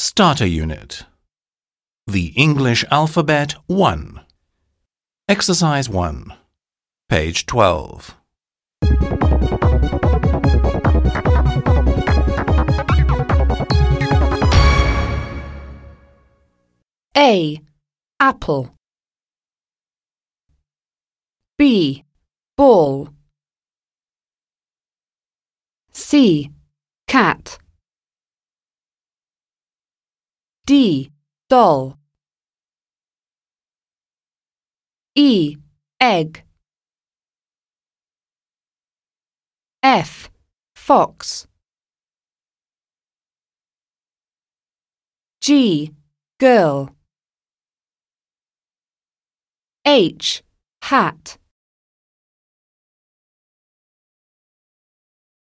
Starter Unit. The English Alphabet 1. Exercise 1. Page 12. A. Apple. B. Ball. C. Cat. D. Doll. E. Egg. F. Fox. G. Girl. H. Hat.